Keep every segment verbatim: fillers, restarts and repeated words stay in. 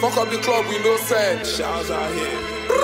Fuck up the club, we no send. Shouts out here.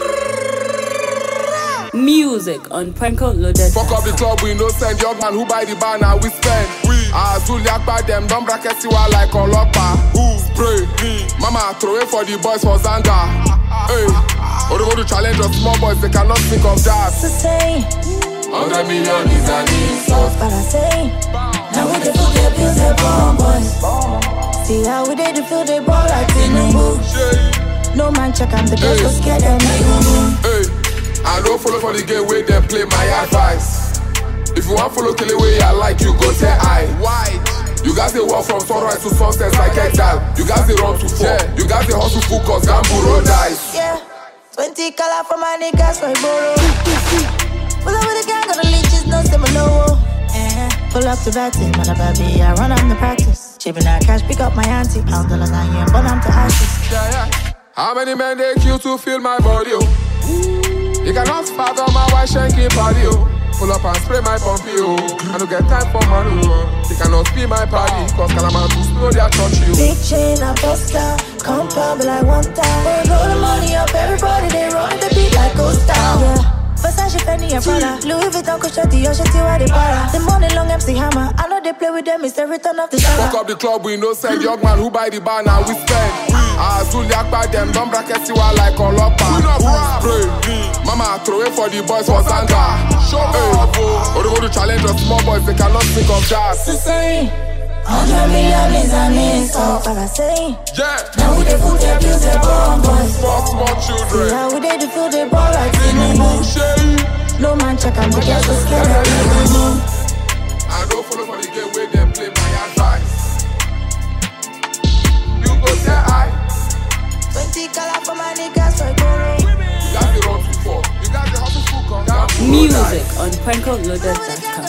Music on Pranko Loaded. Fuck up the club, we no send. Young man who buy the bar now we spend. Azul yakba them, don't bracket you like a lopa. Who spray me? Mama throw it for the boys for Zanga. Hey, or they go to challenge us small boys, they cannot think of that. It's the same. Hundred million is an insult. But I say, now we dey put their bills, they bomb boys. See how we did the feel they ball like Tinubu. No man check, I'm the best, go scare them like Mumu. Hey, I don't follow for the game where they play my advice. If you want follow kill the way I like, you go tell I. Why? You guys they walk from sunrise to sunset like exile. You guys they run to fall. You guys they hustle full cause gamble roll dice. Yeah, twenty color for my niggas for borrow. Pull up with the gang, got the leeches, no similar. Uh-huh. Pull up to batting, man, baby, I run on the practice. Chipping that cash, pick up my auntie. Pound dollars and yeah, burn them to ashes. Yeah, yeah. How many men they kill to feel my body, oh? You cannot fathom my white shanky body, oh. Pull up and spray my pumpy, oh. I don't get time for money, oh. They cannot be my party, cause Kalaman too slow, they are touch you. Big chain, I bust out. Compound, be like one time. They roll the money up, everybody, they roll the beat like ghost town. Yeah. Versace, Fendi, and Prada. Louis Vuitton, Cochetti, Yosheti, why they para? The money long M C Hammer. I know they play with them, it's the return of the summer. Fuck up the club, we no send. Young man who buy the bar, now we spend. Azul yakba them, don't bracket you like a lopa. Spray Mama throw it for the boys for Zanga. Hey, or they go to challenge us small boys, they cannot think of that. It's the same. Hundred million is an insult. But I say, yeah. Now we dey put their bills, they bomb boys. Fuck small children. See how we dey the feel they ball like Tinubu. No man check, I'm the girls so scared of Mumu. I don't follow for the game where they play my advice. You go there, I. Twenty color for my niggas for borrow. You got the run to fall. You got the hustle full come. Music on Pranko Loaded dot com.